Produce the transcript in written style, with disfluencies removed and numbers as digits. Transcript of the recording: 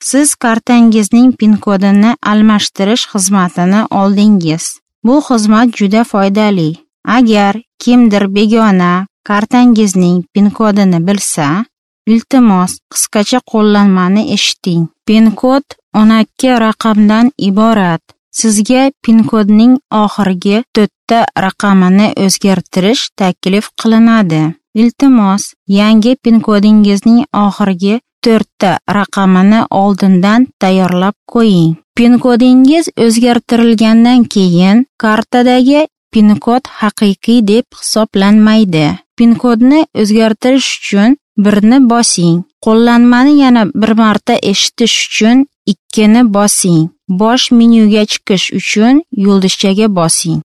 Siz kartangizning PIN-kodini almashtirish xizmatini oldingiz. Bu xizmat juda foydali. Agar kimdir begona kartangizning PIN-kodini bilsa, iltimos qisqacha qo'llanmani eshiting. PIN-kod 12 raqamdan iborat. Sizga PIN-kodning oxirgi 4 ta raqamini o'zgartirish taklif qilinadi. Iltimos, yangi PIN-kodingizning oxirgi 4 ta raqamini oldindan tayyorlab qo'ying. PIN-kodingiz o'zgartirilgandan keyin kartadagi PIN-kod haqiqiy deb hisoblanmaydi. PIN-kodni o'zgartirish uchun 1 ni bosing. Qo'llanmani yana bir marta eshitish uchun 2 ni bosing. Bosh menyuga chiqish uchun yulduzchaga bosing.